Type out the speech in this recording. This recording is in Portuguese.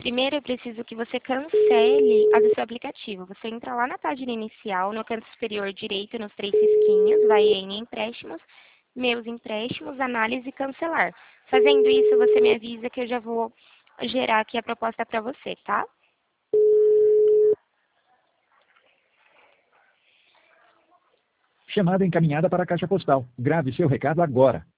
Primeiro, eu preciso que você cancele a do seu aplicativo. Você entra lá na página inicial, no canto superior direito, nos três risquinhos, vai em empréstimos, meus empréstimos, análise e cancelar. Fazendo isso, você me avisa que eu já vou gerar aqui a proposta para você, tá? Chamada encaminhada para a caixa postal. Grave seu recado agora.